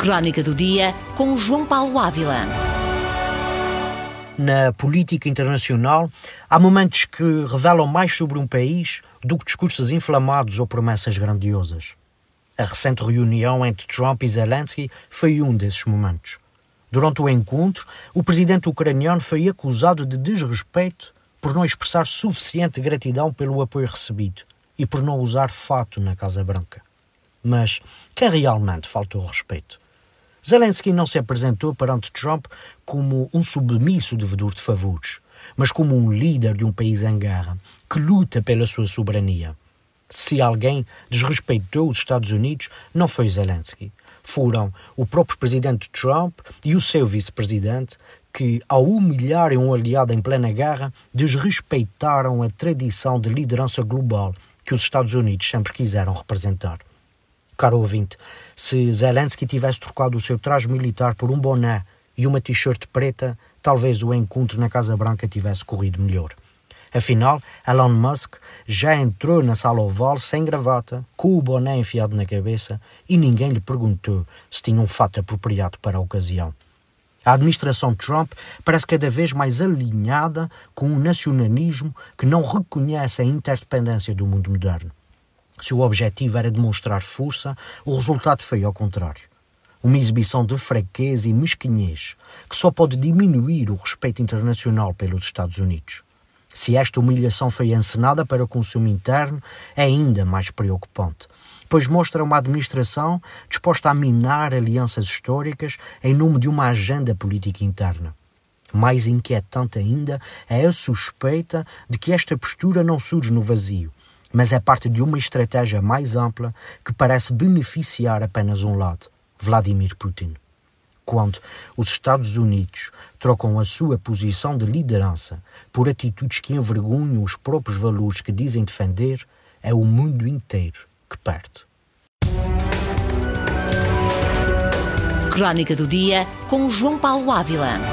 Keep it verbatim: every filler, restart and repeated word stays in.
Crónica do Dia, com João Paulo Ávila. Na política internacional, há momentos que revelam mais sobre um país do que discursos inflamados ou promessas grandiosas. A recente reunião entre Trump e Zelensky foi um desses momentos. Durante o encontro, o presidente ucraniano foi acusado de desrespeito por não expressar suficiente gratidão pelo apoio recebido e por não usar fato na Casa Branca. Mas quem realmente faltou respeito? Zelensky não se apresentou perante Trump como um submisso devedor de favores, mas como um líder de um país em guerra que luta pela sua soberania. Se alguém desrespeitou os Estados Unidos, não foi Zelensky. Foram o próprio presidente Trump e o seu vice-presidente que, ao humilharem um aliado em plena guerra, desrespeitaram a tradição de liderança global que os Estados Unidos sempre quiseram representar. Caro ouvinte, se Zelensky tivesse trocado o seu traje militar por um boné e uma t-shirt preta, talvez o encontro na Casa Branca tivesse corrido melhor. Afinal, Elon Musk já entrou na sala oval sem gravata, com o boné enfiado na cabeça, e ninguém lhe perguntou se tinha um fato apropriado para a ocasião. A administração Trump parece cada vez mais alinhada com um nacionalismo que não reconhece a interdependência do mundo moderno. Se o objetivo era demonstrar força, o resultado foi ao contrário. Uma exibição de fraqueza e mesquinhez que só pode diminuir o respeito internacional pelos Estados Unidos. Se esta humilhação foi encenada para o consumo interno, é ainda mais preocupante, pois mostra uma administração disposta a minar alianças históricas em nome de uma agenda política interna. Mais inquietante ainda é a suspeita de que esta postura não surge no vazio, mas é parte de uma estratégia mais ampla que parece beneficiar apenas um lado, Vladimir Putin. Quando os Estados Unidos trocam a sua posição de liderança por atitudes que envergonham os próprios valores que dizem defender, é o mundo inteiro que perde. Crónica do Dia, com João Paulo Ávila.